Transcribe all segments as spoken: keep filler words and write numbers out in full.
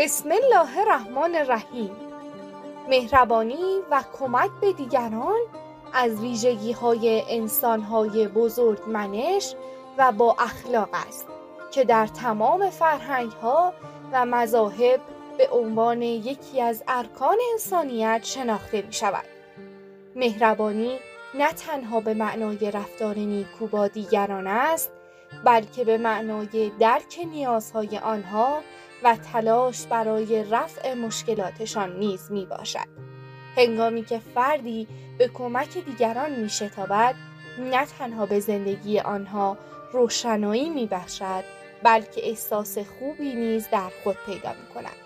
بسم الله الرحمن الرحیم. مهربانی و کمک به دیگران از ویژگی‌های انسان‌های بزرگمنش و با اخلاق است که در تمام فرهنگ‌ها و مذاهب به عنوان یکی از ارکان انسانیت شناخته می‌شود. مهربانی نه تنها به معنای رفتار نیکو با دیگران است، بلکه به معنای درک نیازهای آنها و تلاش برای رفع مشکلاتشان نیز می باشد. هنگامی که فردی به کمک دیگران می شتابد، نه تنها به زندگی آنها روشنایی می بخشد، بلکه احساس خوبی نیز در خود پیدا می کند.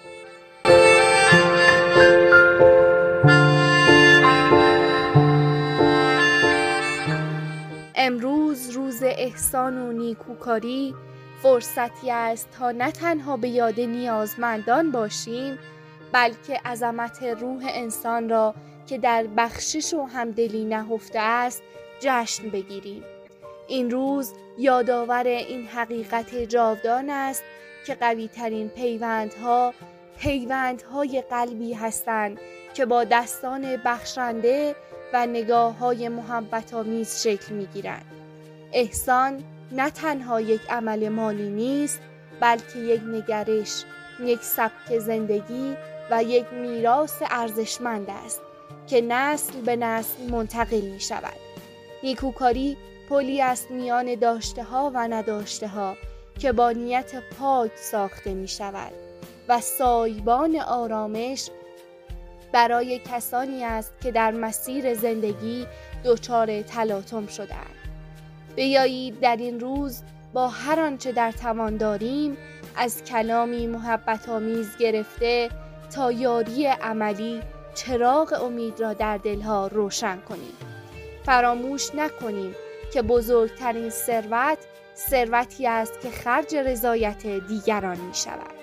امروز روز احسان و نیکوکاری فرصتی است تا نه تنها به یاد نیازمندان باشیم، بلکه عظمت روح انسان را که در بخشش و همدلی نهفته است جشن بگیریم. این روز یادآور این حقیقت جاودان است که قوی ترین پیوندها پیوندهای قلبی هستند که با دستان بخشنده و نگاه‌های محبت‌آمیز شکل می‌گیرند. احسان نه تنها یک عمل مالی نیست، بلکه یک نگرش، یک سبک زندگی و یک میراث ارزشمند است که نسل به نسل منتقل می شود. نیکوکاری پلی است میان داشته ها و نداشته ها که با نیت پاک ساخته می شود و سایبان آرامش برای کسانی است که در مسیر زندگی دچار تلاطم شده‌اند. بیایید در این روز با هر آنچه در توان داریم، از کلامی محبت آمیز گرفته تا یاری عملی، چراغ امید را در دلها روشن کنیم. فراموش نکنیم که بزرگترین ثروت ثروتی است که خرج رضایت دیگران می شود.